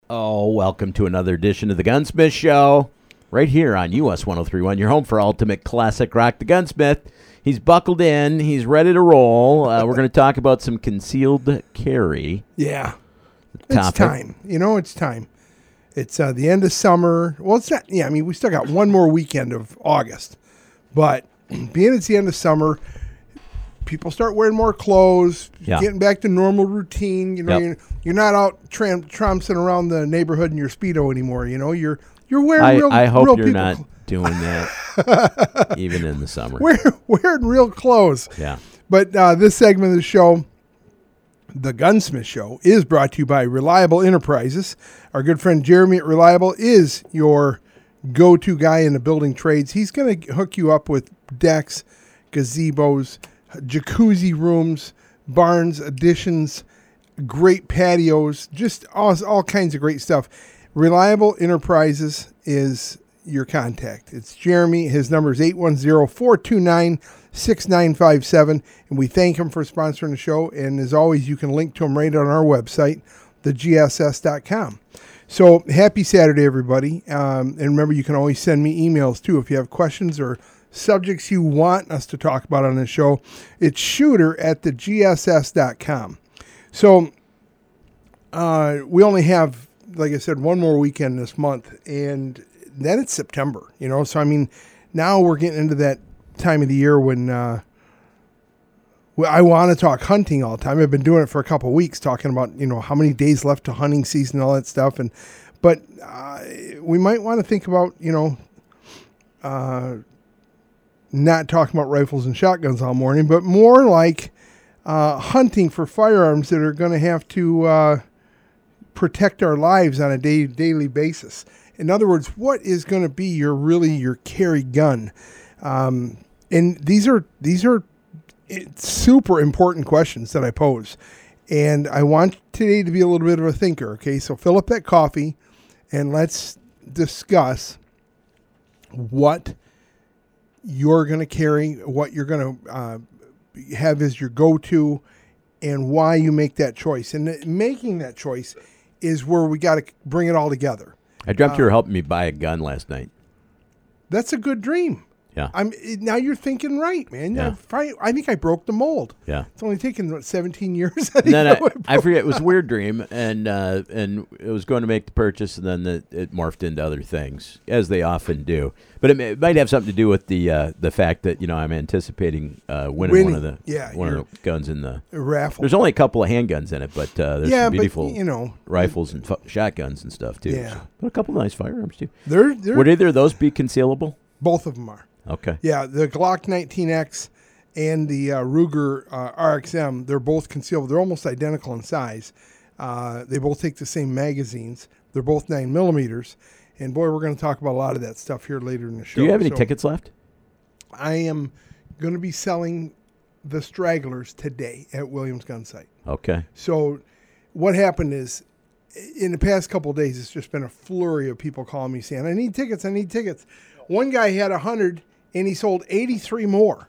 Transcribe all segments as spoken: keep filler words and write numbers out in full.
Oh, welcome to another edition of the Gunsmith Show, right here on U S ten thirty-one, your home for ultimate classic rock. The Gunsmith, he's buckled in, he's ready to roll. Uh, we're going to talk about some concealed carry. Yeah, topic. It's time. You know, it's time. It's uh, the end of summer. Well, it's not. Yeah, I mean, we still got one more weekend of August, but being it's the end of summer, people start wearing more clothes, yeah. getting back to normal routine. You know, Yep. you're, you're not out tram- trouncing around the neighborhood in your Speedo anymore. You know, you're you're wearing I, real I hope real you're people not cl- doing that, even in the summer. wear, wearing real clothes. Yeah. But uh, this segment of the show, The Gunsmith Show, is brought to you by Reliable Enterprises. Our good friend Jeremy at Reliable is your go-to guy in the building trades. He's going to hook you up with decks, gazebos, jacuzzi rooms, barns, additions, great patios, just all, all kinds of great stuff. Reliable Enterprises is your contact. It's Jeremy. His number is eight one zero, four two nine, six nine five seven, and we thank him for sponsoring the show. And as always, you can link to him right on our website, the G S S dot com. So happy Saturday, everybody. Um, and remember, you can always send me emails, too, if you have questions or subjects you want us to talk about on the show. It's shooter at the G S S dot com. So uh, we only have, like I said, one more weekend this month, and then it's September, you know. So, I mean, now we're getting into that time of the year when uh, well, I want to talk hunting all the time. I've been doing it for a couple of weeks, talking about, you know, how many days left to hunting season and all that stuff. And But uh, we might want to think about, you know, uh, not talking about rifles and shotguns all morning, but more like uh, hunting for firearms that are going to have to uh, protect our lives on a day, daily basis. In other words, what is going to be your really your carry gun? Um, and these are these are super important questions that I pose. And I want today to be a little bit of a thinker. Okay, so fill up that coffee and let's discuss what you're going to carry, what you're going to uh, have as your go-to, and why you make that choice. And th- making that choice is where we got to bring it all together. I dreamt uh, you were helping me buy a gun last night. That's a good dream. Yeah. I'm now you're thinking right, man. Yeah. I, I think I broke the mold. Yeah. It's only taken what, seventeen years. And then I, I forget, it was a weird dream, and uh, and it was going to make the purchase, and then the, it morphed into other things, as they often do. But it, may, it might have something to do with the uh, the fact that, you know, I'm anticipating uh, winning, Winning. one of the Yeah, one of the guns in the raffle. There's only a couple of handguns in it, but uh, there's Yeah, some but, beautiful you know, rifles and fu- shotguns and stuff too. Yeah. So, but a couple of nice firearms too. They're, they're Would either of those be concealable? both of them are. Okay. Yeah, the Glock nineteen X and the uh, Ruger uh, R X M, they're both concealable. They're almost identical in size. Uh, they both take the same magazines. They're both nine millimeters. And boy, we're going to talk about a lot of that stuff here later in the show. Do you have any So tickets left? I am going to be selling the stragglers today at Williams Gun Sight. Okay. So what happened is, in the past couple of days, it's just been a flurry of people calling me saying, I need tickets, I need tickets. One guy had one hundred, and he sold eighty-three more.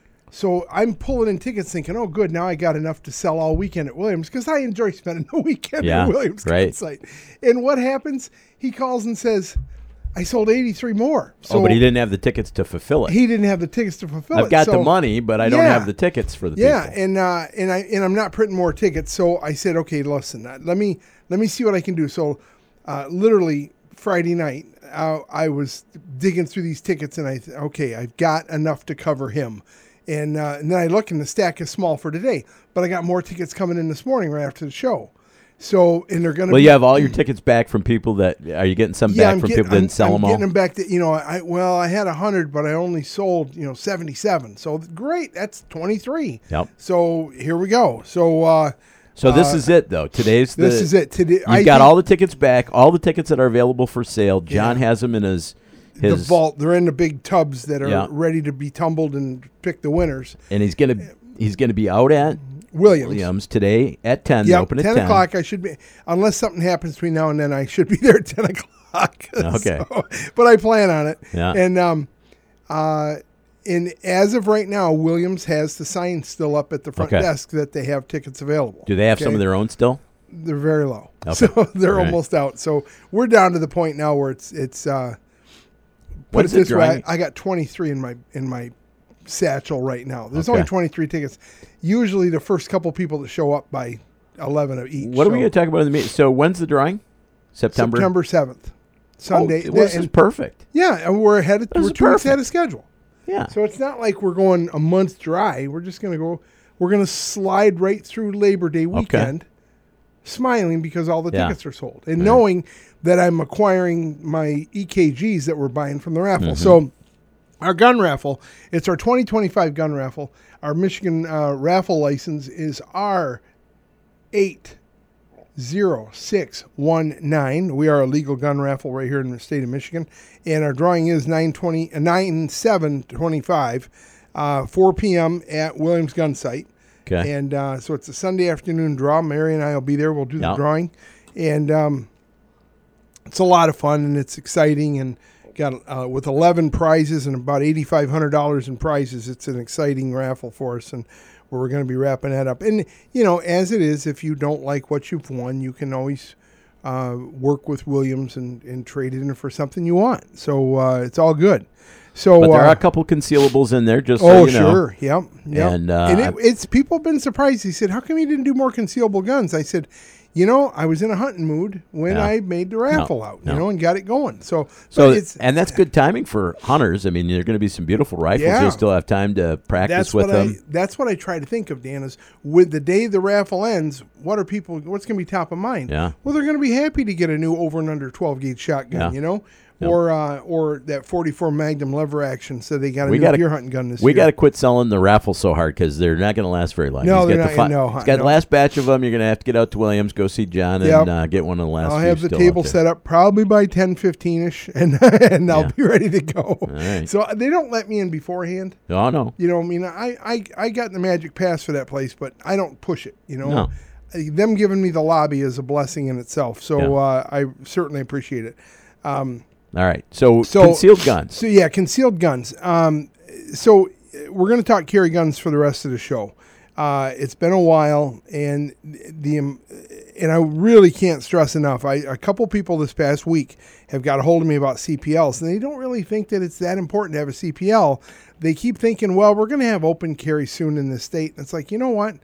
So I'm pulling in tickets thinking, oh, good, now I got enough to sell all weekend at Williams, because I enjoy spending the weekend Yeah, at Williams right. Gun Sight. And what happens? He calls and says, I sold eighty-three more. So oh, but he didn't have the tickets to fulfill it. he didn't have the tickets to fulfill it. I've got So- the money, but I don't Yeah. have the tickets for the Yeah, people. and uh, and I and I'm not printing more tickets, so I said, okay, listen, uh, let me let me see what I can do. So, uh, literally Friday night, uh, I was digging through these tickets, and I th- okay, I've got enough to cover him, and uh, and then I look, and the stack is small for today, but I got more tickets coming in this morning right after the show. So, and they're going to Well, be, you have all your tickets back from people that are you getting some yeah, back I'm from getting, people that I'm, didn't sell I'm them all? getting them back. To, you know, I well, I had a hundred, but I only sold you know seventy-seven. So great, that's twenty-three. Yep. So here we go. So. uh So this Uh, is it, though. Today's the, This is it. Today, You've I got think all the tickets back, all the tickets that are available for sale. John Yeah. has them in his the his vault. They're in the big tubs that are Yeah. ready to be tumbled and pick the winners. and he's gonna he's gonna be out at Williams. Williams today at ten. They Yep, open at ten ten o'clock. I should be, unless something happens between now and then. I should be there at ten o'clock. Okay. So, but I plan on it. Yeah. And um, uh, and as of right now, Williams has the sign still up at the front Okay. desk that they have tickets available. Do they have some Okay? of their own still? They're very low, Okay. so they're Right. almost out. So we're down to the point now where it's it's. Uh, put When's it the this way, drawing? I, I got twenty-three in my in my satchel right now. There's Okay. only twenty-three tickets. Usually, the first couple people that show up by eleven of each. What are we so going to talk about in the meeting? So when's the drawing? September. September seventh, Sunday. Oh, well, this And- is perfect. yeah, and we're ahead. Of, This we're is two weeks perfect. ahead of schedule. Yeah. So it's not like we're going a month dry. We're just going to go. We're going to slide right through Labor Day weekend, smiling because all the Yeah. tickets are sold, and knowing that I'm acquiring my E K Gs that we're buying from the raffle. So our gun raffle, it's our twenty twenty-five gun raffle. Our Michigan uh, raffle license is R eight zero six one nine. We are a legal gun raffle right here in the state of Michigan, and our drawing is nine twenty nine seven twenty-five, uh, four p.m. at Williams Gun Site. Okay. And uh, so it's a Sunday afternoon draw. Mary and I will be there. We'll do the Yeah. drawing, and um, it's a lot of fun and it's exciting. And got uh, with eleven prizes and about eighty-five hundred dollars in prizes. It's an exciting raffle for us, and where we're going to be wrapping that up. And you know, as it is, if you don't like what you've won, you can always uh, work with Williams and, and trade it in for something you want. So uh, it's all good. So But there uh, are a couple concealables in there, just so Oh, you know. sure. Yep. Yep. And, uh, and it, it's people have been surprised. He said, "How come you didn't do more concealable guns?" I said, "You know, I was in a hunting mood when Yeah. I made the raffle out, you no. know, and got it going." So, So but it's and that's good timing for hunters. I mean, there are going to be some beautiful rifles. Yeah. You'll still have time to practice that's with what them. I that's what I try to think of, Dan. Is with the day the raffle ends, what are people? What's going to be top of mind? Yeah. Well, they're going to be happy to get a new over and under twelve gauge shotgun, Yeah. you know, Yeah. or uh, or that forty-four Magnum lever action. So they got a We new gotta- deer hunting gun this We year. got to quit selling the raffle so hard because they're not going to last very long. No, He's they're got not the gonna- no, He's I got the know. last batch of them. You're going to have to get out to Williams, go see John, and Yep. uh, get one of the last. I'll few have the still table out there. set up probably by ten fifteen ish, and and I'll Yeah. be ready to go. right. So they don't let me in beforehand. Oh no. You know, I mean, I, I, I got the magic pass for that place, but I don't push it. You know, No. Uh, them giving me the lobby is a blessing in itself. So Yeah. uh, I certainly appreciate it. Um, All right. So, So- concealed guns. so yeah, concealed guns. Um, so uh, we're going to talk carry guns for the rest of the show. Uh, it's been a while, and the um, and I really can't stress enough. I, a couple people this past week have got a hold of me about C P Ls, and they don't really think that it's that important to have a C P L. They keep thinking, well, we're going to have open carry soon in this state. And it's like, you know what?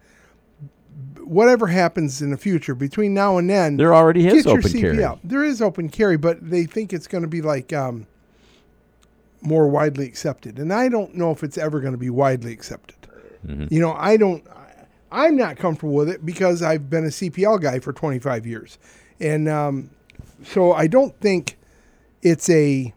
Whatever happens in the future between now and then, There already is get your open C P carry. L. There is open carry, but they think it's going to be like um, more widely accepted, and I don't know if it's ever going to be widely accepted. Mm-hmm. You know, I don't. I'm not comfortable with it because I've been a C P L guy for twenty-five years, and um, so I don't think it's a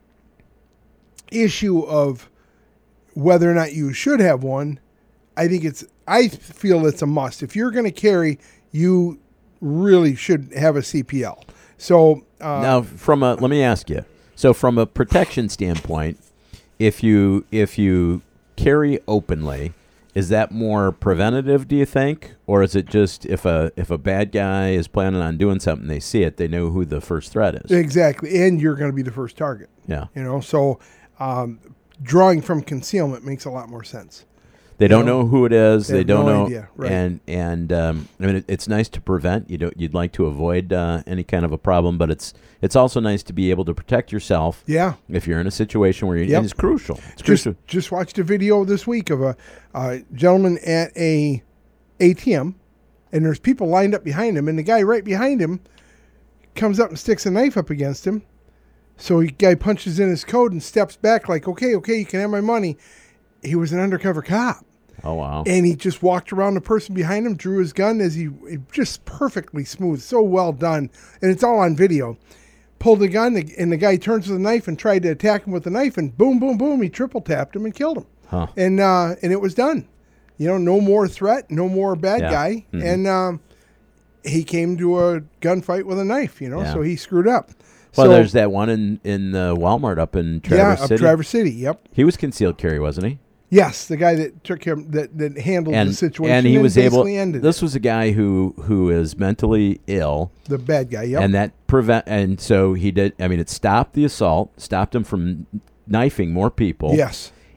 issue of whether or not you should have one. I think it's. I feel it's a must. If you're going to carry, you really should have a C P L. So uh, Now, from a let me ask you. So, from a protection standpoint, if you if you carry openly, is that more preventative? Do you think, or is it just if a if a bad guy is planning on doing something, they see it, they know who the first threat is? exactly, and you're going to be the first target. Yeah, You know, so um, drawing from concealment makes a lot more sense. they don't know, know who it is. they They, have don't no know, idea, right. and and um, I mean, it, it's nice to prevent. You don't you'd like to avoid uh, any kind of a problem, but it's it's also nice to be able to protect yourself Yeah. if you're in a situation where you Yep. and it's crucial. It's Just, crucial. just watched a video this week of a uh, gentleman at a A T M, and there's people lined up behind him, and the guy right behind him comes up and sticks a knife up against him. So the guy punches in his code and steps back like, okay, okay, you can have my money. He was an undercover cop. Oh wow. And he just walked around the person behind him, drew his gun as he, just perfectly smooth, so well done. And it's all on video. Pulled the gun, and the guy turns with a knife and tried to attack him with the knife, and boom, boom, boom, he triple tapped him and killed him. Huh. And uh, and it was done. You know, no more threat, no more bad Yeah. guy. Mhm. And um, he came to a gunfight with a knife, you know, Yeah. so he screwed up. Well, so, there's that one in in uh, Walmart up in Traverse yeah, City. up Traverse City, yep. He was concealed carry, wasn't he? Yes, the guy that took him, that, that handled And the situation and he was able. basically ended This was a guy who who is mentally ill, it. The bad guy, yep. and that prevent. And so he did. I mean, it stopped the assault, stopped him from knifing more people. Yes.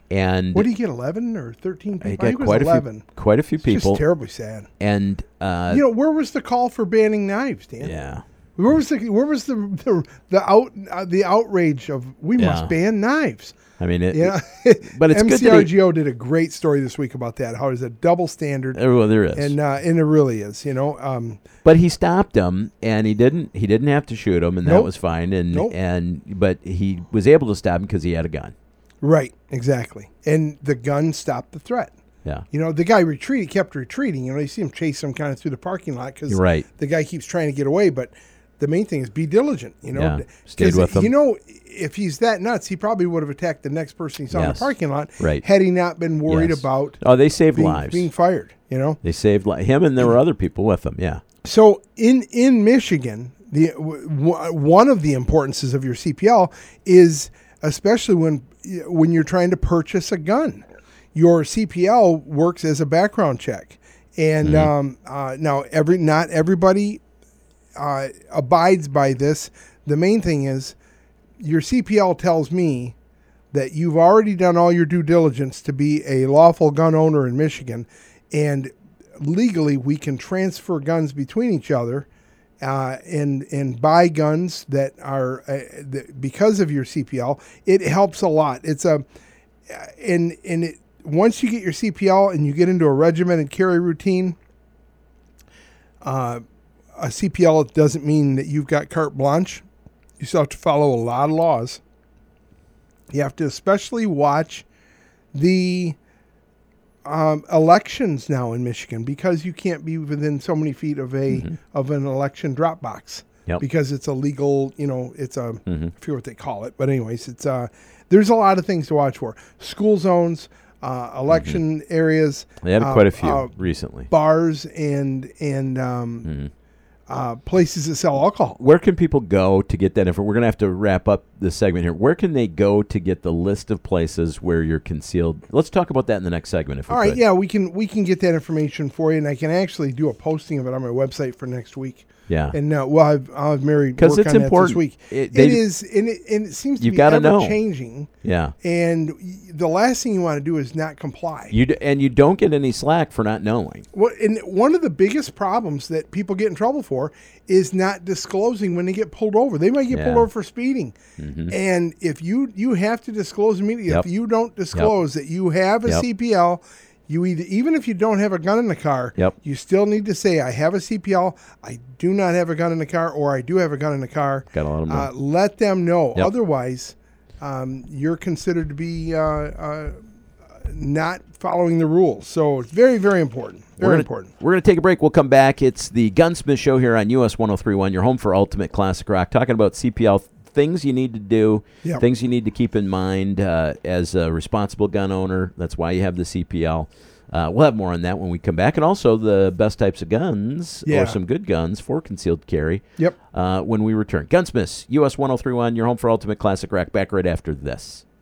And What did he get? Eleven or thirteen people? he I got think it was quite a eleven. few, quite a few It's people. just terribly sad. And uh, You know, where was the call for banning knives, Dan? yeah, Where was the where was the the, the out uh, the outrage of we Yeah. must ban knives? I mean, it, Yeah, but it's good that he- M C R G O did a great story this week about that. How there's a double standard, uh, well, there is. and uh, and it really is. You know, um, But he stopped him, and he didn't. He didn't have to shoot him, and that Nope. was fine. And Nope. and but he was able to stop him because he had a gun. right, exactly. And the gun stopped the threat. Yeah, You know, the guy retreated, kept retreating. You know, you see him chase him kind of through the parking lot because You're right. the guy keeps trying to get away. But the main thing is be diligent. You know, Yeah, D- stayed 'cause, with him. You know, if he's that nuts, he probably would have attacked the next person he saw in Yes. the parking lot. Right. Had he not been worried Yes. about Oh, they saved being, lives. being fired. You know. They saved li- him, and there were other people with him. Yeah. So in in Michigan, the w- w- one of the importances of your C P L is especially when when you're trying to purchase a gun, your C P L works as a background check, and um, uh, now every not everybody uh, abides by this. The main thing is your C P L tells me that you've already done all your due diligence to be a lawful gun owner in Michigan, and legally we can transfer guns between each other uh, and and buy guns that are uh, that because of your C P L. It helps a lot. It's a and and it, once you get your C P L and you get into a regimented carry routine, uh, a C P L doesn't mean that you've got carte blanche. You still have to follow a lot of laws. You have to especially watch the um, elections now in Michigan because you can't be within so many feet of a Mm-hmm. of an election drop box Yep. because it's a legal. You know, it's a Mhm. I forget what they call it, but anyways, it's uh, there's a lot of things to watch for. School zones, uh, election areas. They had uh, quite a few uh, recently. bars and and um, Mhm. uh, places that sell alcohol. Where can people go to get that info? We're going to have to wrap up this segment here. Where can they go to get the list of places where you're concealed? Let's talk about that in the next segment. If we All right, could. yeah, we can we can get that information for you, and I can actually do a posting of it on my website for next week. Yeah. And uh, well, I've, I'll have Mary 'Cause work it's on that important. this week. It- It, they- it is, and it, and it seems to You've be gotta ever know. changing. Yeah. And y- the last thing you want to do is not comply. You d- and you don't get any slack for not knowing. Well, and one of the biggest problems that people get in trouble for is not disclosing when they get pulled over. They might get pulled Yeah. over for speeding, and if you you have to disclose immediately. Yep. If you don't disclose that you have a Yep. C P L, you either even if you don't have a gun in the car, Yep. you still need to say I have a C P L. I do not have a gun in the car, or I do have a gun in the car. Got a lot of Uh, let them know. Yep. Otherwise, um, you're considered to be uh, uh, not following the rules. So it's very, very important. Very We're gonna, important. We're going to take a break. We'll come back. It's the Gunsmith Show here on U S one oh three point one, your home for Ultimate Classic Rock, talking about C P L, things you need to do, Yep. things you need to keep in mind uh, as a responsible gun owner. That's why you have the C P L. Uh, we'll have more on that when we come back. And also the best types of guns Yeah. or some good guns for concealed carry Yep. uh, when we return. Gunsmiths, U S one oh three point one, your home for Ultimate Classic Rock, back right after this.